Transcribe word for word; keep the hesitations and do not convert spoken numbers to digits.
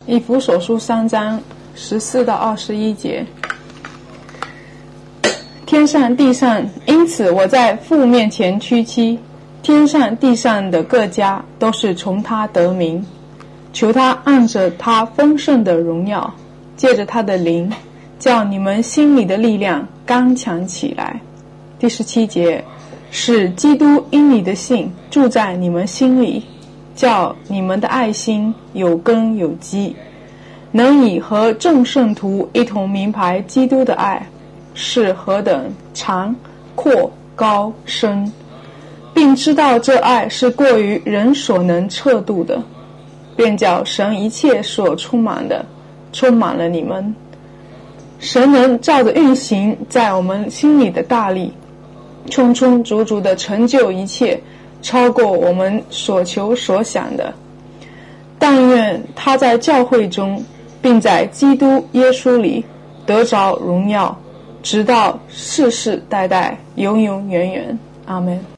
以弗所书三章十四到二十一节，天上地上，因此我在父面前屈膝，天上地上的各家都是从他得名，求他按着他丰盛的荣耀，借着他的灵，叫你们心里的力量刚强起来。第十七节，使基督因你的信住在你们心里，叫你们的爱心有根有基，能以和众圣徒一同明白基督的爱是何等长阔高深，并知道这爱是过于人所能测度的，便叫神一切所充满的充满了你们。神能照着运行在我们心里的大力，充充足足的成就一切，超过我们所求所想的。但愿他在教会中，并在基督耶稣里得着荣耀，直到世世代代永永远远。阿们。